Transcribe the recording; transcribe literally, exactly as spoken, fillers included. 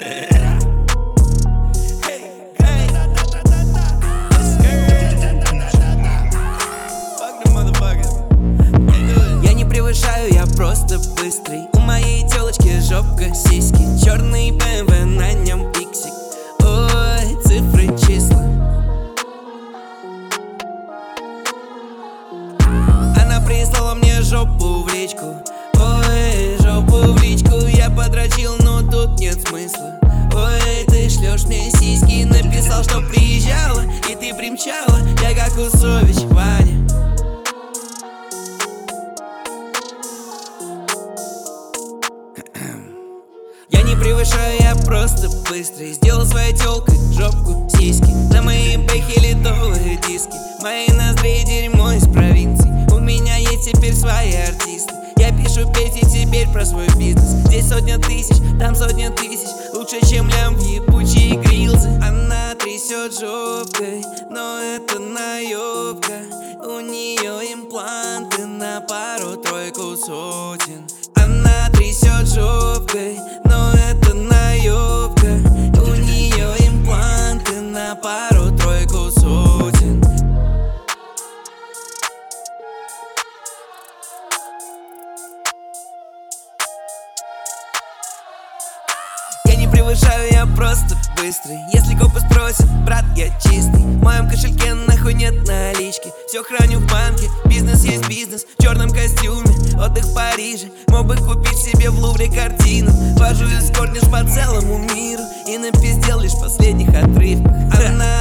Я не превышаю, я просто быстрый. У моей телочки жопка, сиськи, черный бэ эм вэ, на нем пиксик. Ой, цифры, числа. Она прислала мне жопу в личку. Ой, жопу в личку я подрочил, но тут нет смысла. Ой, ты шлешь мне сиськи, написал, что приезжала, и ты примчала. Я как Усович, Ваня. Я не превышаю, я просто быстрый. Сделал своей тёлкой жопку, сиськи. На мои бэхи литовые диски. Мои ноздри дерьмо из провинции. У меня есть теперь свои артисты. Я пишу песни теперь про свой бизнес. Здесь сотня тысяч, там сотня тысяч. Лучше, чем лям в ебучие грилзы. Она трясет жопкой, но это наебка. У нее импланты на пару-тройку сотен. Она трясет жопкой, но это наебка. У нее импланты на пару-тройку сотен. Я не превышаю, я просто быстрый. Если копы спросят, брат, я чистый. В моем кошельке нахуй нет налички. Все храню в банке, бизнес есть бизнес. В черном костюме, отдых в Париже. Мог бы купить себе в Лувре картину. Вожу эскорт по целому миру и напиздел лишь в последних отрывках. Она